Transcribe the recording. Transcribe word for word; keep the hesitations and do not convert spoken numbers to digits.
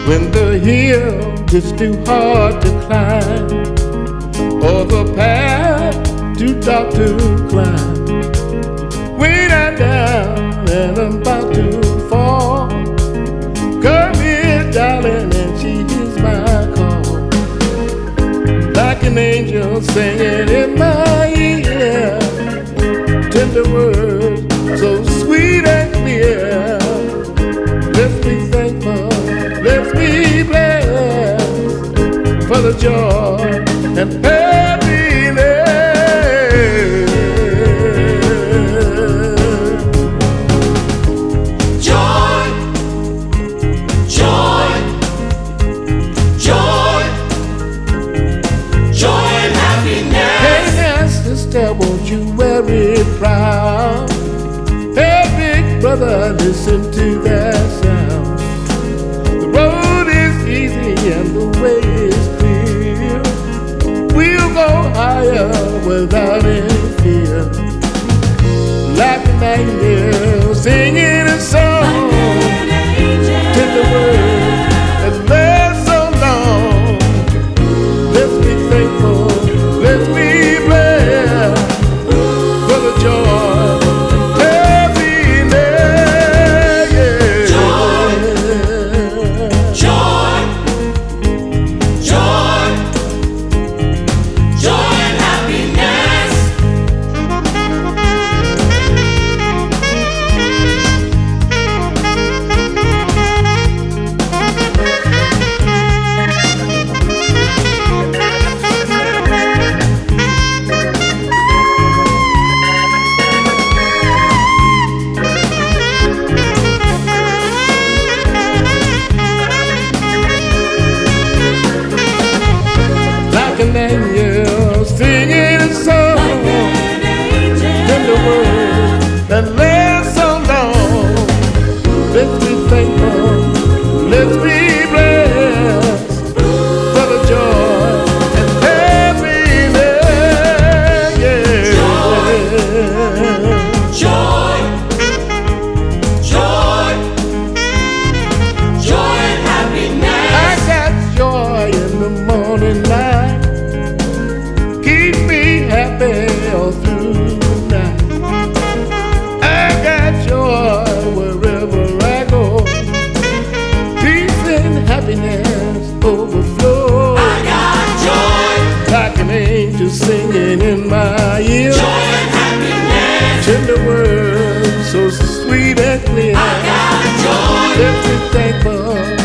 when the hill is too hard to climb, or the path too dark to climb. When I'm down and I'm about to fall, come here, darling, and she hears my call. Like an angel singing in my ear, tender words so sweet and clear. Let's be thankful, let's be blessed for the joy and happiness. Joy, joy, joy, joy and happiness. Hey, now, sister, won't you wear it proud? Hey, big brother, listen to that sound. The road is easy and the way is clear. We'll go higher without any fear. Like an angel singing a song, tender words that last so long. Let's be thankful, let's be blessed for the joy, happiness, yeah. Joy, joy, joy, joy and happiness. Like an angel singing a song, tender words that last so long. Let's be thankful, let's be blessed for the joy and happiness, yeah. Joy, joy, joy and happiness. I got joy in the morning light, keep me happy all through the night. I got joy wherever I go, peace and happiness overflow. I got joy, Like an angel singing in my ear, joy and happiness. tender words so sweet and clear. I got joy. Let's be thankful,